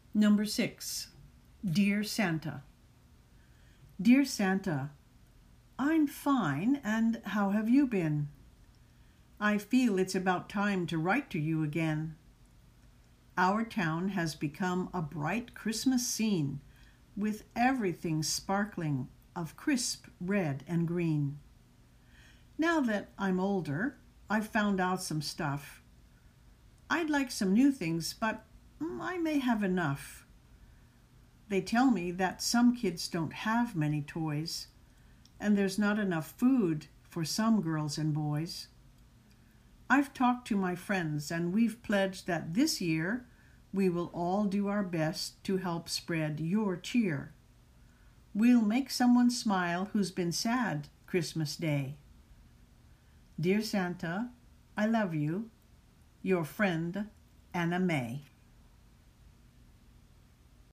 Number 6. Dear Santa. Dear Santa, I'm fine, and how have you been? I feel it's about time to write to you again. Our town has become a bright Christmas scene, with everything sparkling of crisp red and green. Now that I'm older, I've found out some stuff. I'd like some new things, but I may have enough. They tell me that some kids don't have many toys, and there's not enough food for some girls and boys. I've talked to my friends, and we've pledged that this year we will all do our best to help spread your cheer. We'll make someone smile who's been sad Christmas Day. Dear Santa, I love you. Your friend, Anna May.